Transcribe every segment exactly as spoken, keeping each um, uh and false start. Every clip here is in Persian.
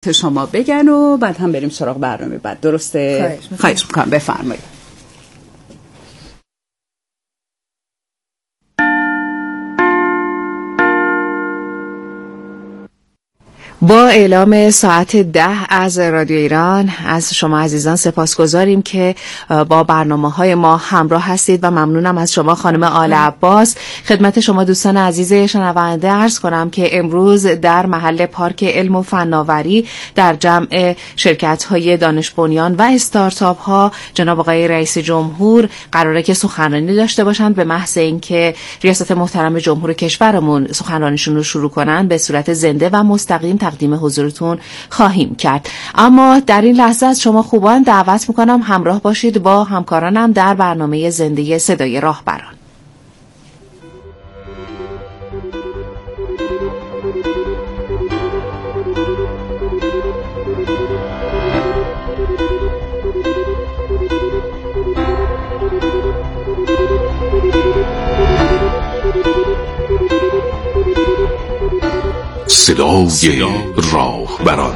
خدمت شما بگن و بعد هم بریم سراغ برنامه بعد. درسته؟ خواهش میکنم. بفرمایید. با اعلام ساعت ده از رادیو ایران از شما عزیزان سپاسگزاریم که با برنامه‌های ما همراه هستید و ممنونم از شما خانم آل عباس. خدمت شما دوستان عزیز شنونده عرض کنم که امروز در محل پارک علم و فناوری در جمع شرکت‌های دانش بنیان و استارتاپ‌ها جناب آقای رئیس جمهور قراره که سخنرانی داشته باشند. به محض اینکه ریاست محترم جمهور کشورمون سخنرانیشون رو شروع کنن به صورت زنده و مستقیم تقدیم حضورتون خواهیم کرد. اما در این لحظه از شما خوبان دعوت میکنم همراه باشید با همکارانم در برنامه زنده صدای راهبران. صدای راهبران.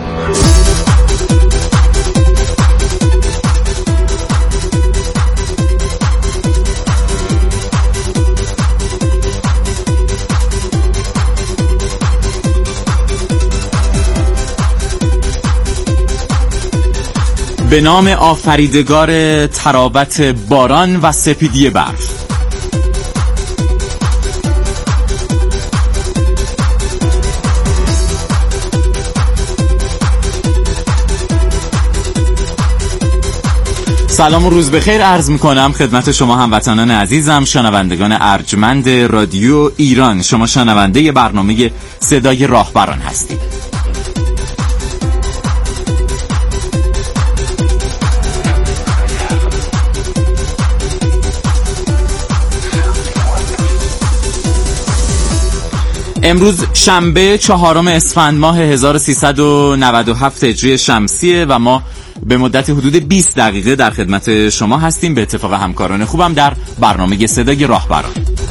به نام آفریدگار تراوت باران و سپیدی برف. سلام و روز بخیر عرض میکنم خدمت شما هموطنان عزیزم، شنوندگان ارجمند رادیو ایران. شما شنونده برنامه صدای راهبران هستید. امروز شنبه چهارم اسفند ماه هزار و سیصد و نود و هفت هجری شمسیه و ما به مدت حدود بیست دقیقه در خدمت شما هستیم به اتفاق همکاران خوبم در برنامه صدای راهبران.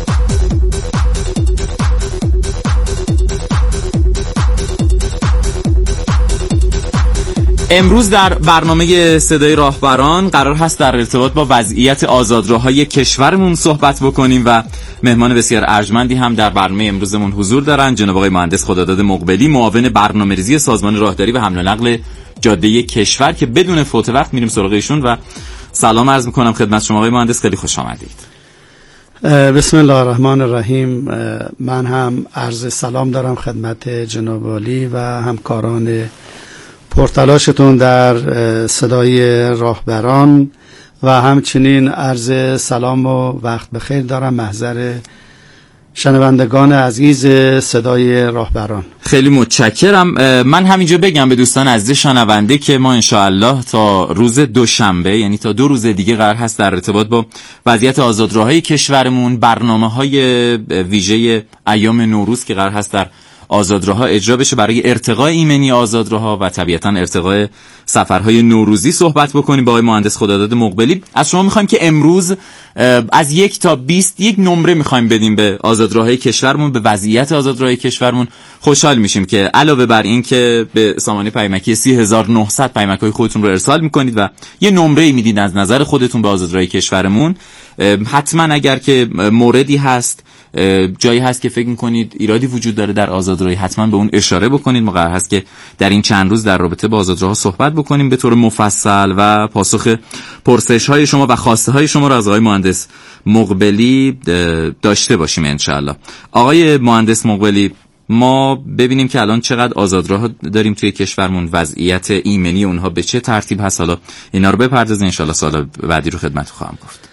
امروز در برنامه صدای راهبران قرار هست در ارتباط با وضعیت آزادراهای کشورمون صحبت بکنیم و مهمان بسیار ارجمندی هم در برنامه امروزمون حضور دارن، جناب آقای مهندس خداداد مقبلی، معاون برنامه‌ریزی سازمان راهداری و حمل و نقل جاده کشور، که بدون فوت وقت میریم سراغ ایشون و سلام عرض میکنم خدمت شما آقای مهندس، خیلی خوش آمدید. بسم الله الرحمن الرحیم. من هم عرض سلام دارم خدمت جناب عالی و همکاران پرتلاشتون در صدای راهبران و همچنین عرض سلام و وقت بخیر دارم محضر شنوندگان عزیز صدای راهبران. خیلی متشکرم. من همینجا بگم به دوستان عزیز شنونده که ما انشاءالله تا روز دوشنبه، یعنی تا دو روز دیگه، قرار هست در ارتباط با وضعیت آزادراهای کشورمون برنامه‌های ویژه ایام نوروز که قرار هست در آزادراها اجرا بشه برای ارتقای ایمنی آزادراها و طبیعتاً ارتقای سفرهای نوروزی صحبت بکنیم با آقای مهندس خداداد مقبلی. از شما میخوایم که امروز از یک تا بیست یک نمره میخوایم بدیم به آزادراهای کشورمون، به وضعیت آزادراهای کشورمون. خوشحال میشیم که علاوه بر این که به سامانه پیامکی سی هزار و نهصد پیامک‌های خودتون رو ارسال میکنید و یه نمره میدید از نظر خودتون به آزادراهای کشورمون، حتما اگر که موردی هست، جایی هست که فکر میکنید ایرادی وجود داره در آزادراهی، حتما به اون اشاره بکنید. ما قرار هست که در این چند روز در رابطه با آزادراها صحبت بکنیم به طور مفصل و پاسخ پرسش های شما و خواسته های شما رو از آقای مهندس مقبلی داشته باشیم انشالله. آقای مهندس مقبلی، ما ببینیم که الان چقدر آزادراه داریم توی کشورمون، وضعیت ایمنی اونها به چه ترتیب هست، حالا اینا رو بپردازید انشالله سوال بعدی رو خدمت خواهم گفت.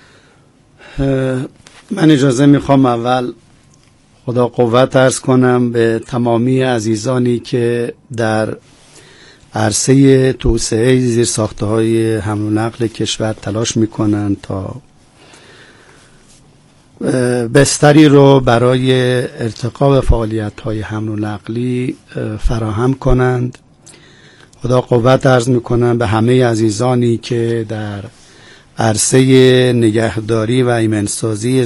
من اجازه میخوام اول خدا قوت عرض کنم به تمامی عزیزانی که در عرصه توسعه زیرساخته‌های حمل و نقل کشور تلاش میکنن تا بستری رو برای ارتقا فعالیت‌های حمل و نقلی فراهم کنند. خدا قوت عرض میکنم به همه عزیزانی که در عرصه نگهداری و ایمنسازی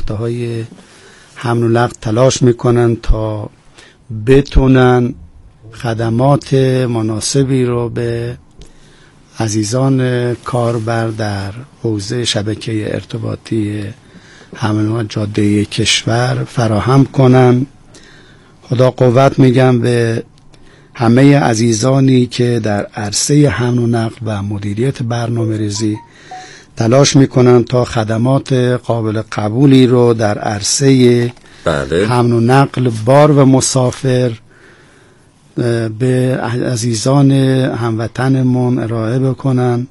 زیرساخته‌های حمل و نقل تلاش میکنن تا بتونن خدمات مناسبی رو به عزیزان کاربر در حوزه شبکه ارتباطی حمل و جاده کشور فراهم کنم. خدا قوت میگم به همه عزیزانی که در عرصه حمل و نقل و مدیریت برنامه ریزی تلاش میکنن تا خدمات قابل قبولی رو در عرصه بله. حمل و نقل بار و مسافر به عزیزان هموطنمون ارائه بکنن.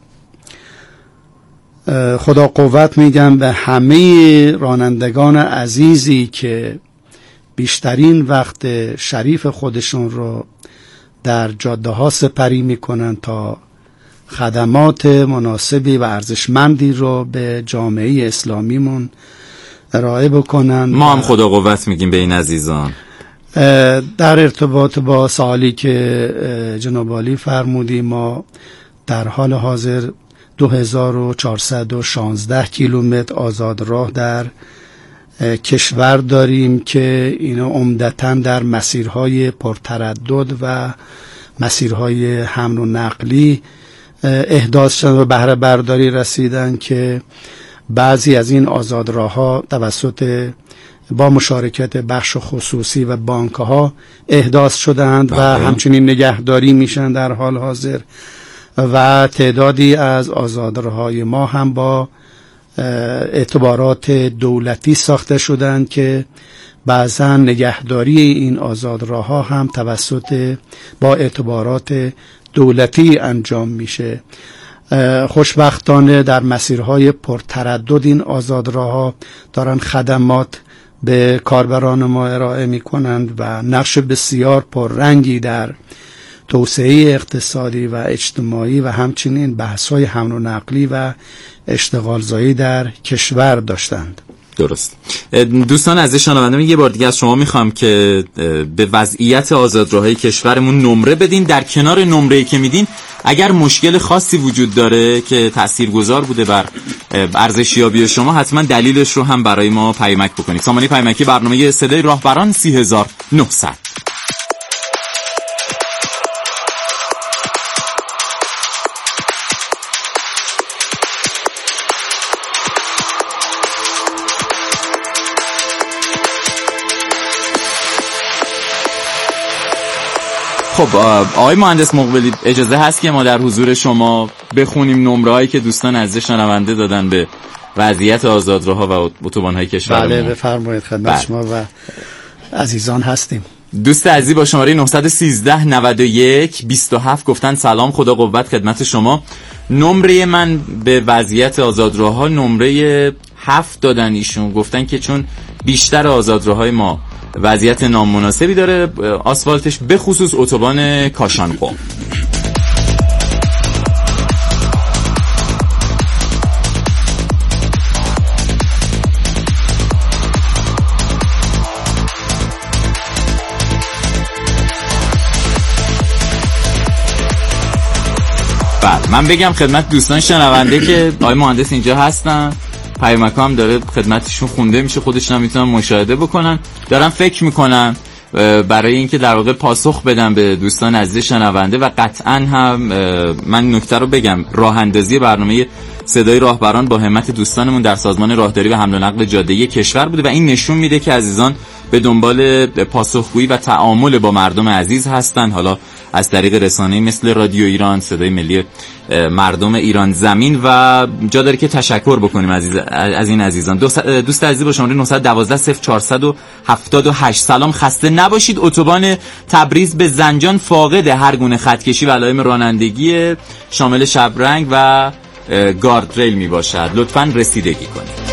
خدا قوت میگم به همه رانندگان عزیزی که بیشترین وقت شریف خودشون رو در جاده ها سپری میکنن تا خدمات مناسبی و ارزشمندی رو به جامعه اسلامیمون ارائه بکنن. ما هم خدا قوت میگیم به این عزیزان. در ارتباط با سوالی که جناب عالی فرمودی، ما در حال حاضر دو هزار و چهارصد و شانزده کیلومتر آزاد راه در کشور داریم که اینا عمدتاً در مسیرهای پرتردد و مسیرهای حمل و نقلی احداث شدن و بهره برداری رسیدن که بعضی از این آزاد راه ها توسط با مشارکت بخش خصوصی و بانک ها احداث شدند و همچنین نگهداری میشن در حال حاضر و تعدادی از آزادراه‌های ما هم با اعتبارات دولتی ساخته شدند که بعضا نگهداری این آزادراه‌ها هم توسط با اعتبارات دولتی انجام میشه. خوشبختانه در مسیرهای پرتردد این آزادراه‌ها دارن خدمات به کاربران ما ارائه میکنند و نقش بسیار پررنگی در توسعه اقتصادی و اجتماعی و همچنین بحث‌های حمل و نقلی و اشتغالزایی در کشور داشتند. درست. دوستان عزیز شنونده، یه بار دیگه از شما میخوام که به وضعیت آزادراه‌های کشورمون نمره بدین. در کنار نمره‌ای که میدین اگر مشکل خاصی وجود داره که تاثیرگذار بوده بر ارزشیابی شما، حتما دلیلش رو هم برای ما پیامک بکنید. سامانه پیامکی برنامه صدای راهبران سی هزار و نهصد. خب آقای مهندس مقبلی، اجازه هست که ما در حضور شما بخونیم نمره‌هایی که دوستان عزیز شنونده دادن به وضعیت آزادراه‌ها و اتوبان‌های کشورمون؟ بله بفرمایید، خدمت شما و عزیزان هستیم. دوست عزیز با شماره نه یک سه نود و یک بیست و هفت گفتن سلام، خدا قوت خدمت شما. نمره من به وضعیت آزادراه‌ها نمره هفت دادن. ایشون گفتن که چون بیشتر آزادراه‌های ما وضعیت نامناسبی داره، آسفالتش به خصوص اتوبان کاشان‌قم. بعد من بگم خدمت دوستان شنونده که آقای مهندس اینجا هستن، پیامک هم داره خدمتشون خونده میشه، خودشون هم میتونن مشاهده بکنن. دارم فکر میکنم برای اینکه در واقع پاسخ بدم به دوستان عزیز شنونده و قطعا هم من نکته رو بگم، راه اندازی برنامه صدای راهبران با همت دوستانمون در سازمان راهداری و حمل و نقل جاده‌ای کشور بوده و این نشون میده که عزیزان به دنبال پاسخگویی و تعامل با مردم عزیز هستن، حالا از طریق رسانه‌ای مثل رادیو ایران، صدای ملی مردم ایران زمین، و جا داره که تشکر بکنیم عزیز از این عزیزان. دوست عزیز با شماره نه یک دو صفر چهار هفت هشت سلام، خسته نباشید. اتوبان تبریز به زنجان فاقد هر گونه خطکشی و علائم رانندگی شامل شبرنگ و گارد ریل می باشد، لطفاً رسیدگی کنید.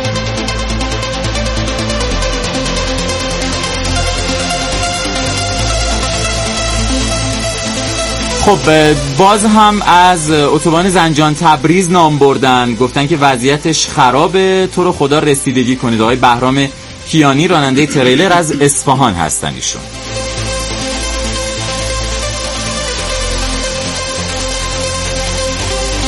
خب باز هم از اتوبان زنجان تبریز نام بردن، گفتن که وضعیتش خرابه، تو رو خدا رسیدگی کنید. آقای بهرام کیانی راننده تریلر از اصفهان هستن ایشون.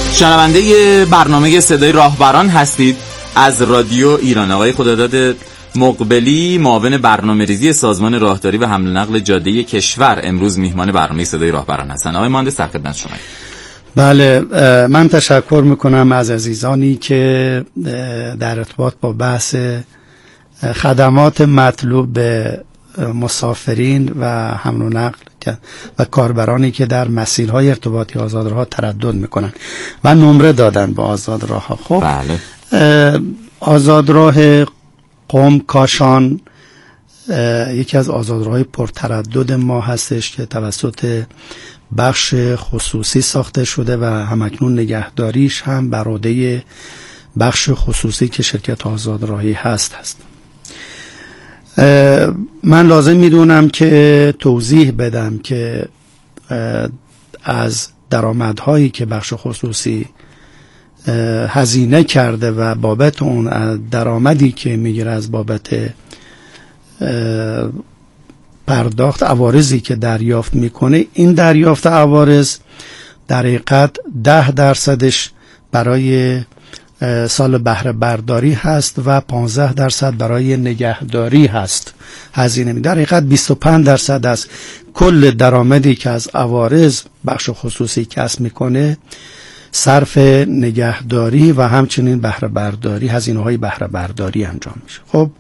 شنونده برنامه صدای راهبران هستید از رادیو ایران. آقای خداداد مقبلی، معاون برنامه‌ریزی سازمان راهداری و حمل و نقل جاده کشور، امروز میهمان برنامه صدای راهبران هستند. آقای مهندس در خدمت شما. بله، من تشکر میکنم از عزیزانی که در ارتباط با بحث خدمات مطلوب به مسافرین و حمل و نقل و کاربرانی که در مسیرهای ارتباطی آزادراه تردد میکنن و نمره دادن به آزادراه ها. خب بله. آزادراه قم کاشان یکی از آزادراه‌های پرتردد ما هستش که توسط بخش خصوصی ساخته شده و همکنون نگهداریش هم بر عهده بخش خصوصی که شرکت آزادراهی هست هست. من لازم میدونم که توضیح بدم که از درآمدهایی که بخش خصوصی هزینه کرده و بابت اون درآمدی که میگیره از بابت پرداخت عوارضی که دریافت میکنه، این دریافت عوارض در حقیقت ده درصدش برای سال بهره برداری هست و پانزده درصد برای نگهداری هست هزینه می. در حقیقت بیست و پنج درصد از کل درآمدی که از عوارض بخش خصوصی کسب میکنه صرف نگهداری و همچنین بهره برداری، هزینه های بهره برداری انجام میشه. خب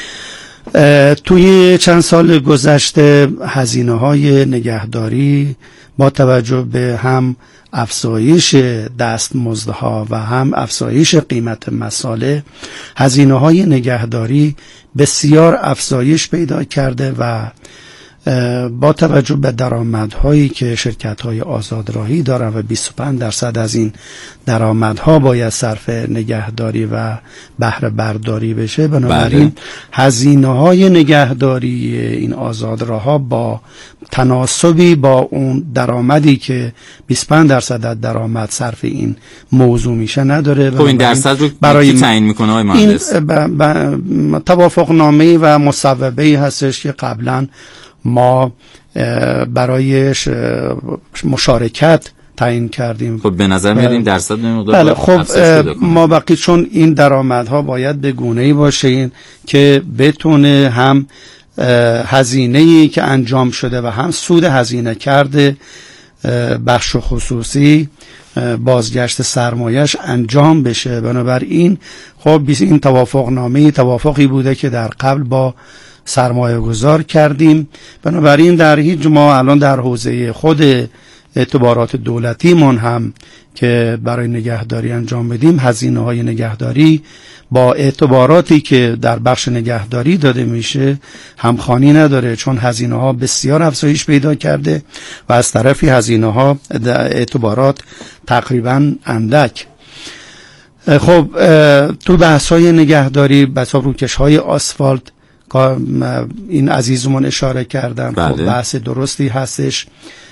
توی چند سال گذشته هزینه های نگهداری با توجه به هم افزایش دستمزدها و هم افزایش قیمت مساله، هزینه های نگهداری بسیار افزایش پیدا کرده و با توجه به درآمدهایی که شرکت‌های آزادراهی دارن و بیست و پنج درصد از این درآمدها باید صرف نگهداری و بهره برداری بشه، بنابراین هزینه‌های نگهداری این آزادراه‌ها با تناسبی با اون درآمدی که بیست و پنج درصد از درآمد صرف این موضوع میشه نداره. خب این درصد رو برای کی تعیین میکنه آقای مهندس؟ این توافقنامه‌ای و مصوبه‌ای هستش که قبلا ما برای مشارکت تعیین کردیم. خب به نظر میاد این درصد نمیدونم. بله خب ما بقی چون این درآمدها باید به گونه‌ای باشه که بتونه هم هزینه‌ای که انجام شده و هم سود هزینه کرده بخش خصوصی بازگشت سرمایش انجام بشه. بنابراین خب این توافقنامه توافقی بوده که در قبل با سرمایه گذار کردیم. بنابراین در هیچ ما الان در حوزه خود اعتبارات دولتی من هم که برای نگهداری انجام بدیم، هزینه های نگهداری با اعتباراتی که در بخش نگهداری داده میشه همخوانی نداره، چون هزینه ها بسیار افزایش پیدا کرده و از طرفی هزینه ها اعتبارات تقریبا اندک. خب تو بحث های نگهداری بسا روکش های آسفالت این عزیزمون اشاره کردن. بله. خب بحث درستی هستش،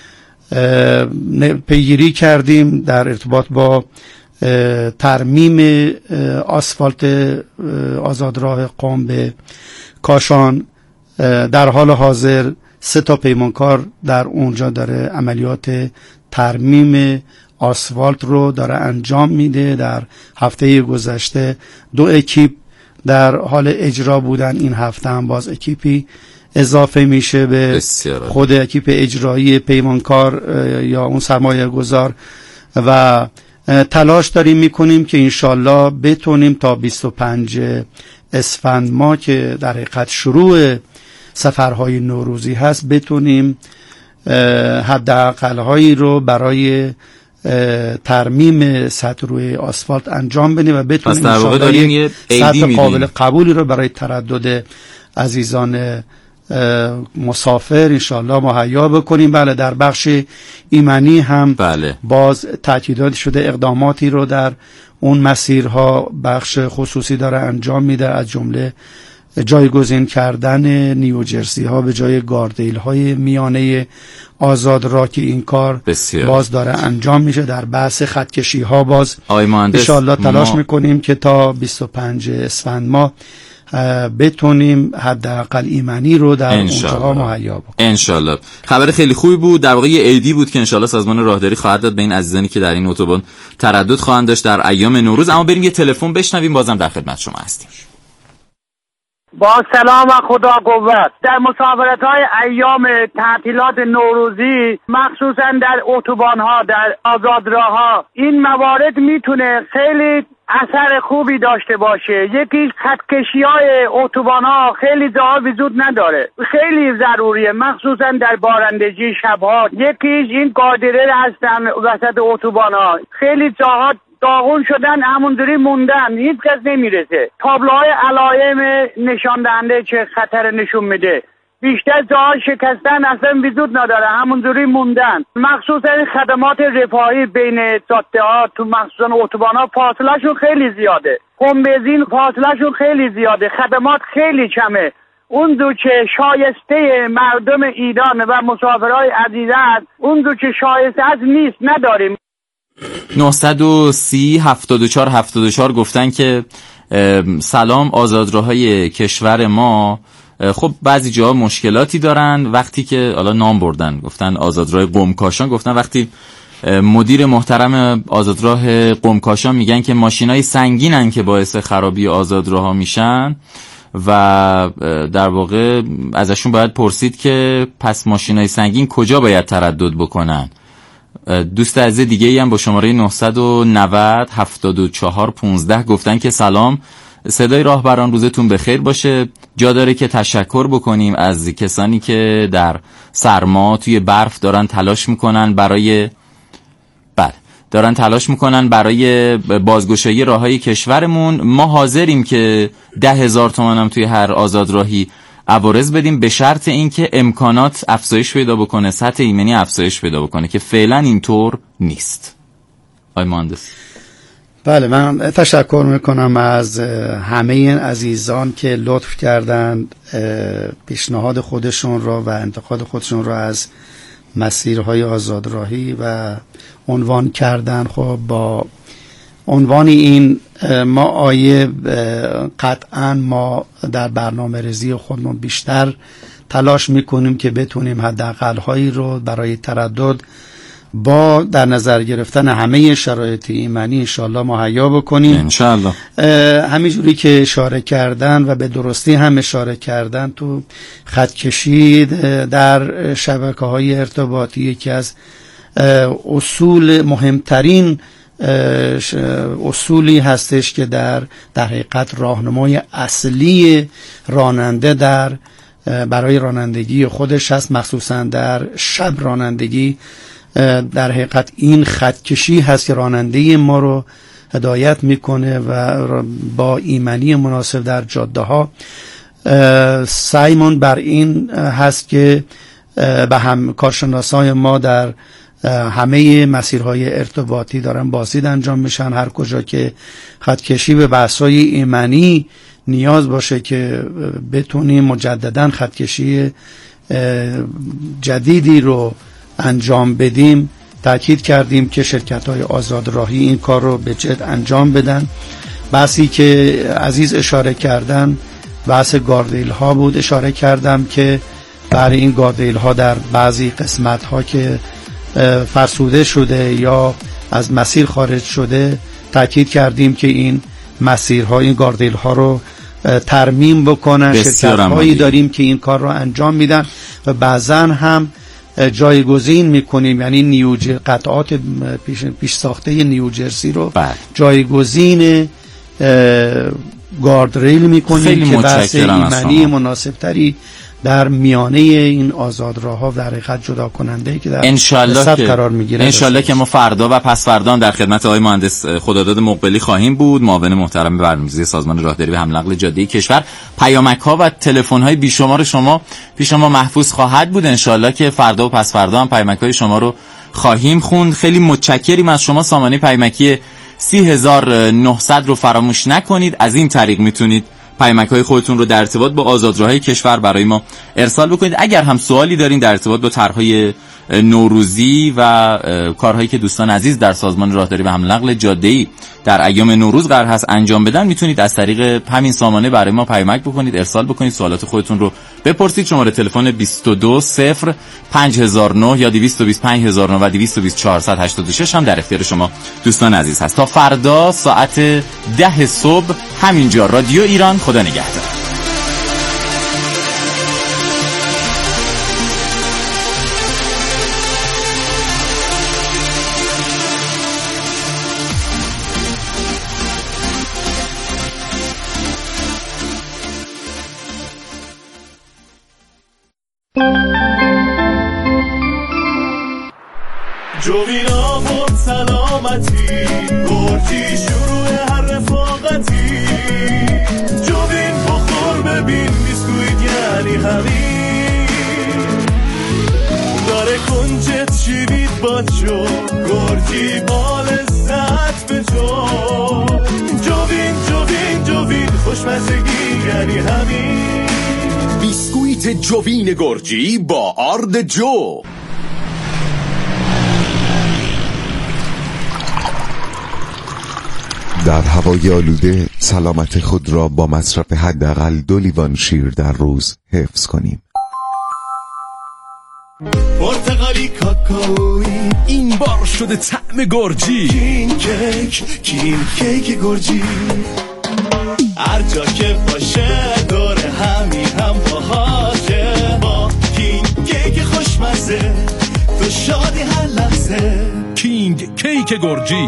پیگیری کردیم در ارتباط با ترمیم آسفالت آزادراه قم به کاشان. در حال حاضر سه تا پیمانکار در اونجا داره عملیات ترمیم آسفالت رو داره انجام میده. در هفته گذشته دو اکیپ در حال اجرا بودن، این هفته هم باز اکیپی اضافه میشه به خود اکیپ اجرایی پیمانکار یا اون سرمایه گذار و تلاش داریم میکنیم که انشالله بتونیم تا بیست و پنجم اسفند ما که در حقیقت شروع سفرهای نوروزی هست بتونیم حداقل‌هایی رو برای ترمیم سطح روی آسفالت انجام بدیم و بتونیم انشالله سطح قابل قبولی رو برای تردد عزیزان مسافر انشالله مهیا بکنیم. بله در بخش ایمنی هم بله. باز تأکیدات شده اقداماتی رو در اون مسیرها بخش خصوصی داره انجام میده، از جمله جایگزین کردن نیوجرسی ها به جای گاردیل های میانه آزاد را که این کار بسیار. باز داره انجام میشه. در بحث خطکشی ها باز ان شاءالله تلاش ما... میکنیم که تا بیست و پنجم اسفند ما بتونیم حداقل ایمنی رو در اونجاها مهیا بکنیم ان شاء الله. خبر خیلی خوبی بود، در واقع ایدی بود که ان شاء الله سازمان راهداری خواهد داد به این عزیزانی که در این اتوبان تردد خواهند داشت در ایام نوروز. اما بریم یه تلفن بشنویم، بازم در خدمت شما هستیم. با سلام و خدا قوت. در مسافرت‌های ایام تعطیلات نوروزی مخصوصا در اتوبان‌ها، در آزادراه‌ها، این موارد میتونه خیلی اثر خوبی داشته باشه. یکیش خطکشی‌های اتوبان‌ها خیلی جاها وجود نداره، خیلی ضروریه مخصوصا در بارندگی شب‌ها. یکیش این گاردرل هستن وسط اتوبان‌ها، خیلی جاها داغون شدن، همونجوری موندن، هیچ کس نمیرسه. تابلوهای علائم نشان دهنده چه خطر نشون میده. بیشتر جاها شکستن اصلا وجود نداره، همونجوری موندن. مخصوصا خدمات رفاهی بین جاده ها تو مخصوصا اتوبان ها فاصلهشون خیلی زیاده. پمپ بنزین فاصلهشون خیلی زیاده، خدمات خیلی کمه. اون دو که شایسته مردم ایران و مسافرهای عزیز است، اون دو که شایسته است نیست، نداریم. نه یک صفر هفتاد و چهار هفتاد و چهار گفتن که سلام، آزادراهای کشور ما خب بعضی جاها مشکلاتی دارن. وقتی که حالا نام بردن گفتن آزادراه قم کاشان، گفتن وقتی مدیر محترم آزادراه قم کاشان میگن که ماشینای سنگینن که باعث خرابی آزادراها میشن و در واقع ازشون باید پرسید که پس ماشینای سنگین کجا باید تردد بکنن. دوست عزیز دیگه ای هم با شماره نه نه صفر هفتاد و چهار پانزده گفتن که سلام، صدای راهبران، روزتون بخیر باشه. جا داره که تشکر بکنیم از کسانی که در سرما توی برف دارن تلاش میکنن برای بله دارن تلاش میکنن برای بازگشایی راههای کشورمون. ما حاضریم که ده هزار تومان هم توی هر آزادراهی عوارض بدیم به شرط اینکه امکانات افزایش پیدا بکنه، سطح ایمنی افزایش پیدا بکنه که فعلا اینطور نیست. آقای مهندس. بله، من تشکر میکنم از همه این عزیزان که لطف کردند پیشنهاد خودشون رو و انتقاد خودشون رو از مسیرهای آزادراهی و عنوان کردن. خب با عنوان این ما آیه قطعا ما در برنامه ریزی خودمون بیشتر تلاش میکنیم که بتونیم حداقل هایی رو برای تردد با در نظر گرفتن همه شرایط ایمنی انشالله مهیا بکنیم انشالله. همینجوری که اشاره کردن و به درستی هم اشاره کردن، تو خط کشی در شبکه های ارتباطی یکی از اصول مهمترین اصولی هستش که در در حقیقت راهنمای اصلی راننده در برای رانندگی خودش هست، مخصوصا در شب رانندگی. در حقیقت این خط کشی هست که راننده ما رو هدایت میکنه و با ایمنی مناسب در جاده ها سعیمون بر این هست که به هم کارشناسای ما در همه مسیرهای ارتباطی دارن بازدید انجام میشن. هر کجا که خط کشی به بحث‌های ایمنی نیاز باشه که بتونیم مجددا خط کشی جدیدی رو انجام بدیم، تاکید کردیم که شرکت‌های آزادراهی این کار رو به جد انجام بدن. بحثی که عزیز اشاره کردن بحث گاردریل ها بود. اشاره کردم که برای این گاردریل ها در بعضی قسمت ها که فرسوده شده یا از مسیر خارج شده، تاکید کردیم که این مسیرها، این گاردریل ها رو ترمیم بکنن. شرکت هایی داریم که این کار رو انجام میدن و بعضا هم جایگزین میکنیم، یعنی نیوج قطعات پیش, پیش ساخته نیوجرسی رو جایگزین گاردریل میکنیم که بحث ایمنی مناسب تری در میانه این آزادراه‌ها در حقیقت جدا کننده که در انشالله که قرار میگیره. انشالله که ما فردا و پس فردا در خدمت آقای مهندس خداداد مقبلی خواهیم بود، معاون محترم برنامه‌ریزی سازمان راهداری و حمل و نقل جاده کشور. پیامک‌ها و تلفن‌های بیشمار شما پیش ما محفوظ خواهد بود. انشالله که فردا و پس فردا هم پیامک‌های شما رو خواهیم خوند. خیلی متشکریم از شما. سامانه پیامکی سی هزار و نهصد رو فراموش نکنید. از این طریق میتونید پیامک‌های خودتون رو در ارتباط با آزادراهای کشور برای ما ارسال بکنید. اگر هم سوالی دارین در ارتباط با طرح‌های نوروزی و کارهایی که دوستان عزیز در سازمان راهداری و حمل و نقل جاده‌ای در ایام نوروز قرار هست انجام بدن، میتونید از طریق همین سامانه برای ما پیامک بکنید، ارسال بکنید، سوالات خودتون رو بپرسید. شماره تلفن بیست و دو صفر پنج هزار و نه یا دویست و بیست و پنج هزار و نه و دویست و بیست چهارصد و هشتاد و شش هم در اختیار شما دوستان عزیز هست. تا فردا ساعت ده صبح همینجا رادیو ایران. خدا نگهدار. جوین آورد سلامتی، گرجی شروع هر رفاقتی. جوین بخور ببین بیسکویت یعنی همین، داره کنجت شیرید بچو، گرجی با لذت به جو. جوین جوین جوین خوشمزگی یعنی همین، بیسکویت جوین گرجی با آرد جو. در هوای آلوده سلامت خود را با مصرف حداقل دو لیوان شیر در روز حفظ کنیم. پرتقالی کاکائویی این بار شده طعم گرجی. کین کیک کین کیک گرجی، هر جا که باشه دور همین هم باهاشه. با کین کیک خوشمزه تو شادی هر لحظه. کینگ کیک گرجی.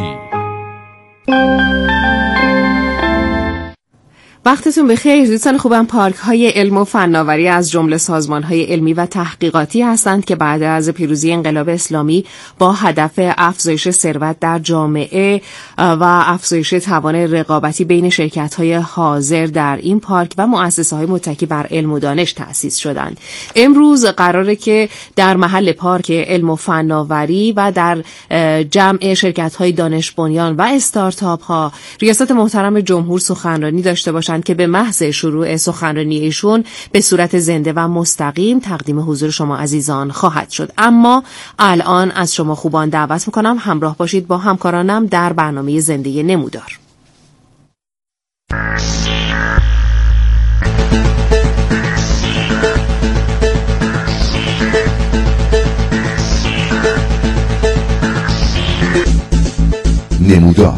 وقتتون بخیر دوستان خوبم. پارک های علم و فناوری از جمله سازمان های علمی و تحقیقاتی هستند که بعد از پیروزی انقلاب اسلامی با هدف افزایش ثروت در جامعه و افزایش توان رقابتی بین شرکت های حاضر در این پارک و مؤسسه های متکی بر علم و دانش تأسیس شدند. امروز قراره که در محل پارک علم و فناوری و در جمع شرکت های دانش بنیان و استارتاپ ها ریاست محترم جمهور سخنرانی داشته باشند که به محض شروع سخنرانی ایشون به صورت زنده و مستقیم تقدیم حضور شما عزیزان خواهد شد. اما الان از شما خوبان دعوت میکنم همراه باشید با همکارانم در برنامه زنده نمودار. نمودار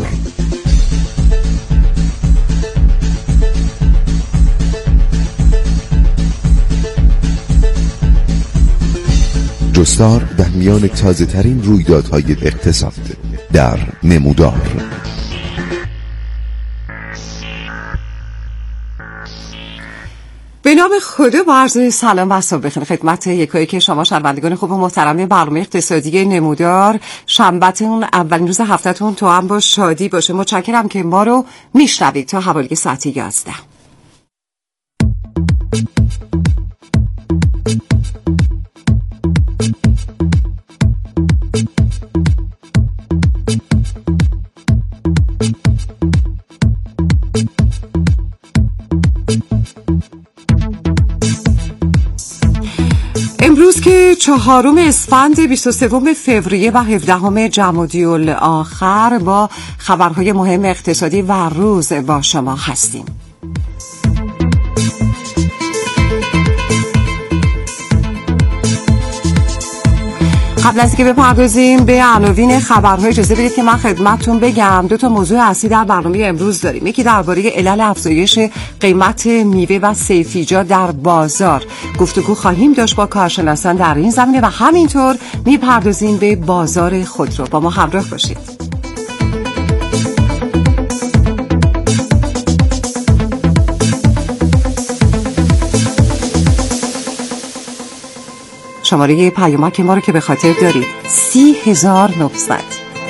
جستار در میان تازه ترین رویدادهای اقتصاد در نمودار. به نام خدا با عرض سلام و صبح بخیر خدمت یکایی که شما شنوندگان خوب و محترم برنامه اقتصادی نمودار. شنبهتون اولین روز هفتهتون تو هم با شادی باشه. متشکرم که ما رو میشنوید تا حوالی ساعت یازده. امروز که چهارم اسفند بیست و سوم فوریه و هفدهم جمادی الاخر با خبرهای مهم اقتصادی و روز با شما هستیم. قبل از اینکه بپردازیم به عناوین خبرهای اجازه بدید که من خدمتتون بگم دو تا موضوع اصلی در برنامه امروز داریم. یکی درباره علل افزایش قیمت میوه و سبزیجات در بازار گفتگو خواهیم داشت با کارشناسان در این زمینه و همینطور میپردازیم به بازار خودرو. با ما همراه باشید. شماره پیامک ما رو که به خاطر دارید سی هزار نهصد.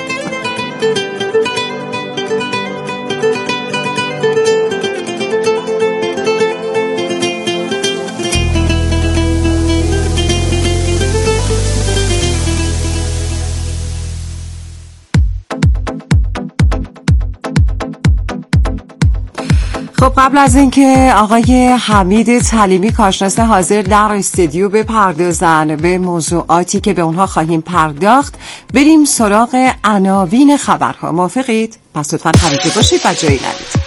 خب قبل از اینکه آقای حمید تعلیمی کارشناس حاضر در استودیو بپردازن به موضوعاتی که به اونها خواهیم پرداخت، بریم سراغ عناوین خبرها. موافقید؟ پس لطفاً همگی باشید و جایی نرید.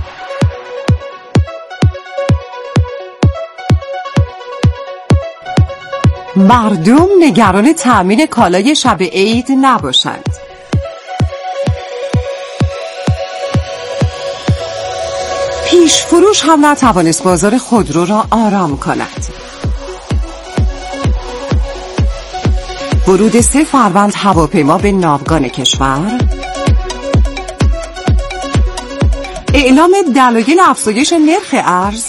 مردم نگران تأمین کالای شب عید نباشند. پیش فروش هم نتوانست بازار خودرو را آرام کند. ورود سه فروند هواپیما به ناوگان کشور. اعلام دلایل افزایش نرخ ارز.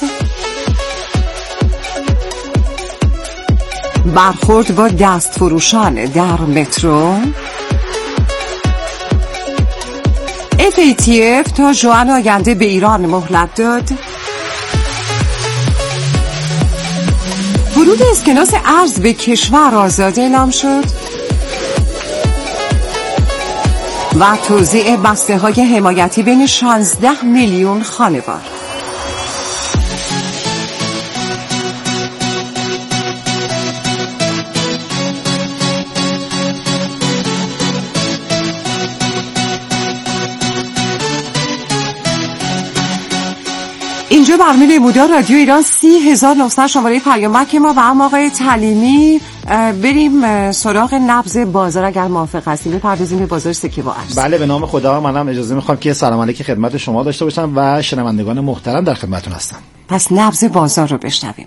برخورد با دست فروشان در مترو. اف ای تی اف تا ژوئن آینده به ایران مهلت داد. ورود اسکناس ارز به کشور آزاد اعلام شد و توزیع بسته های حمایتی بین شانزده میلیون خانوار. اینجا برنامه نمودار رادیو ایران سی هزار و نهصد شماره پیامک ما و هم آقای تعلیمی. بریم سراغ نبض بازار اگر موافق هستیم، بپردازیم به بازار سکه و ارز. بله، به نام خدا. منم اجازه میخوام که سلام علیک خدمت شما داشته باشم و شنوندگان محترم در خدمتتون هستم. پس نبض بازار رو بشنویم.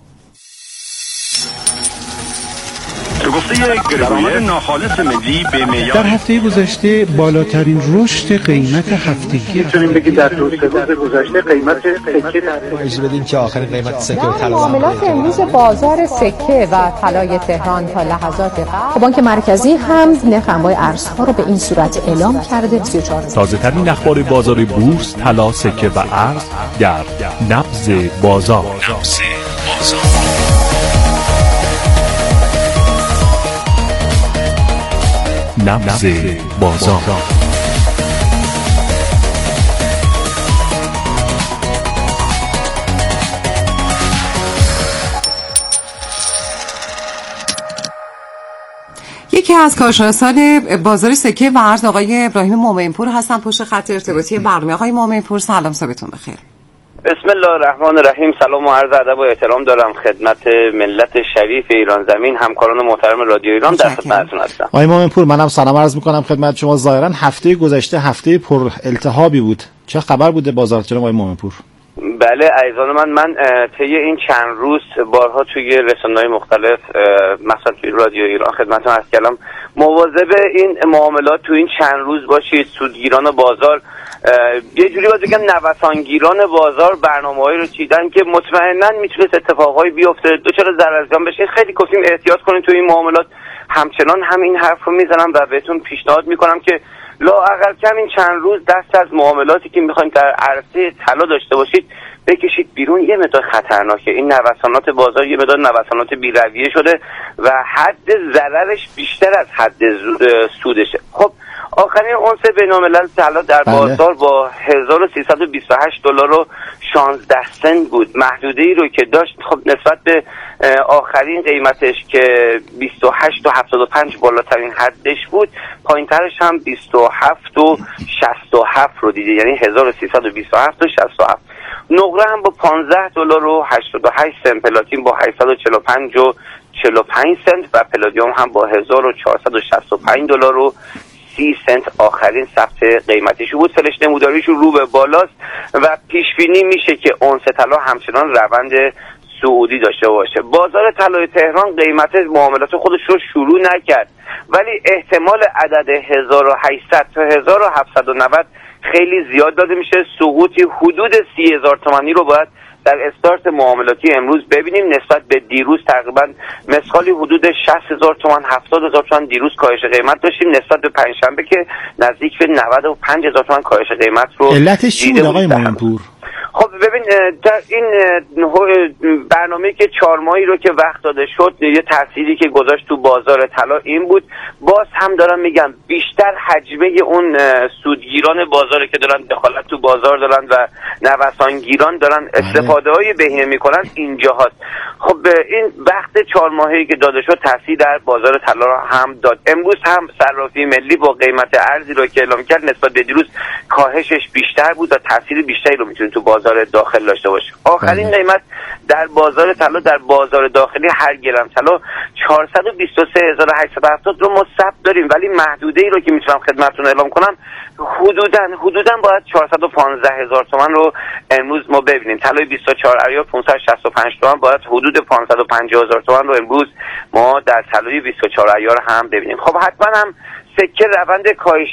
درآمد ناخالص ملی به معیار در هفته گذشته بالاترین رشد قیمت هفتگی میتونیم بگیم در دو سه روز گذشته قیمت سکه در اجازه بدیم که آخرین قیمت سکه و طلا معاملات امروز بازار سکه و طلای تهران تا لحظات قبل بانک مرکزی هم نرخ انواع ارزها رو به این صورت اعلام کرده. سی و چهار تازه ترین اخبار بازار بورس، طلا، سکه و ارز در نبض بازار. نبض بازار. نبض بازار. یکی از کارشناسان بازار سکه و ارز آقای ابراهیم مومنپور هستن پشت خط ارتباطی برنامه. آقای مومنپور سلام، صبحتون بخیر. بسم الله الرحمن الرحیم. سلام و عرض ادب و احترام دارم خدمت ملت شریف ایران زمین، همکاران محترم رادیو ایران در خدمتتون هستم. آقای مومنپور، منم سلام عرض میکنم خدمت شما. ظاهرا هفته گذشته هفته پر التهابی بود. چه خبر بوده بازار جناب آقای مومنپور؟ بله عزیزان من، من طی این چند روز بارها توی رسانه‌های مختلف مثلا توی رادیو ایران خدمتتون عرض کردم مواظب این معاملات تو این چند روز باشید. سودگیران بازار یه جوری باید بگم نوسانگیران بازار برنامه‌هایی رو چیدن که مطمئناً میتونه اتفاقایی بیفته، دوچار ضررزیان بشه. خیلی گفتیم احتیاط کنید تو این معاملات. همچنان هم این حرف رو میزنم و بهتون پیشنهاد میکنم که لااقل کم این چند روز دست از معاملاتی که میخواین در عرصه طلا داشته باشید بکشید بیرون. یه مقدار خطرناکه این نوسانات بازار، یه مقدار نوسانات بی‌رویه شده و حد ضررش بیشتر از حد سودشه. خب آخرین اونس بین‌الملل طلا در بازار با هزار و سیصد و بیست و هشت دلار و شانزده سنت بود. محدوده‌ای رو که داشت خب نسبت به آخرین قیمتش که بیست و هشت و هفتاد و پنج بالاترین حدش بود، پایین‌ترش هم بیست و هفت و شصت و هفت رو دیده، یعنی هزار و سیصد و بیست و هفت و شصت و هفت. نقره هم با پانزده دلار و هشتاد و هشت سنت، پلاتین با هشتصد و چهل و پنج و چهل و پنج سنت و پلادیوم هم با هزار و چهارصد و شصت و پنج دلار و سی سنت آخرین ثبت قیمتیش بود. فلش نموداریش رو به بالاست و پیش بینی میشه که اونس طلا همچنان روند صعودی داشته باشه. بازار طلای تهران قیمت معاملات خودش رو شروع نکرد، ولی احتمال عدد هزار و هشتصد تا هزار و هفتصد و نود خیلی زیاد داده میشه. سقوطی حدود سی هزار تومانی رو باید در استارت معاملاتی امروز ببینیم. نسبت به دیروز تقریبا مثقالی حدود شصت هزار تومان هفتاد هزار تومان دیروز کاهش قیمت داشتیم، نسبت به پنجشنبه که نزدیک به نود و پنج هزار تومان کاهش قیمت رو علتش چی بود آقای مومنپور؟ خب ببین در این برنامه‌ای که چهار ماهی رو که وقت داده شد، یه تأثیری که گذاشت تو بازار طلا این بود. باز هم دارم میگم بیشتر حجمه اون سودگیران بازار که دارن دخالت تو بازار دارن و نوسانگیران دارن استفاده‌های بهینه میکنن اینجا هست. خب این وقت چهار ماهی که داده شد تأثیر در بازار طلا هم داد. امروز هم صرافی ملی با قیمت ارزی رو که اعلام کرد نسبت به دیروز کاهشش بیشتر بود و تأثیر بیشتری رو میتونه تو بازار داخل داشته باشه. آخرین قیمت در بازار طلا در بازار داخلی هر گرم طلا چهارصد و بیست و سه هزار و هشتصد و هفتاد رو ما ثبت داریم، ولی محدوده‌ای رو که میتونم خدمتتون اعلام کنم حدوداً حدوداً باید چهارصد و پانزده هزار تومان رو امروز ما ببینیم. طلای بیست و چهار ایار پانصد و شصت و پنج تومان باید حدود پانصد و پنجاه هزار تومان رو امروز ما در طلای بیست و چهار ایار هم ببینیم. خب حتما هم سکه روند کاهش